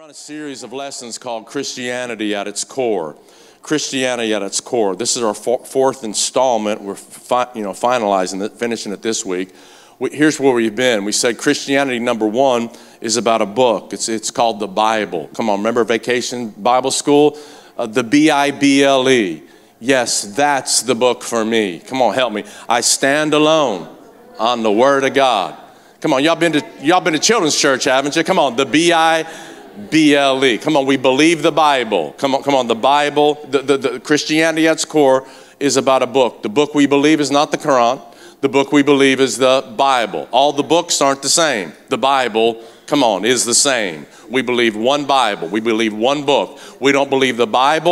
on a series of lessons called Christianity at its core. Christianity at its core. This is our fourth installment. We're finalizing it, finishing it this week. Here's where we've been. We said Christianity number one is about a book. It's called the Bible. Come on, remember Vacation Bible School? The Bible. Yes, that's the book for me. Come on, help me. I stand alone on the Word of God. Come on, y'all been to children's church, haven't you? Come on, the Bible. Come on, we believe the Bible. Come on, the Bible, the Christianity at its core is about a book. The book we believe is not the Quran. The book we believe is the Bible. All the books aren't the same. The Bible, come on, is the same. We believe one Bible. We believe one book. We don't believe the Bible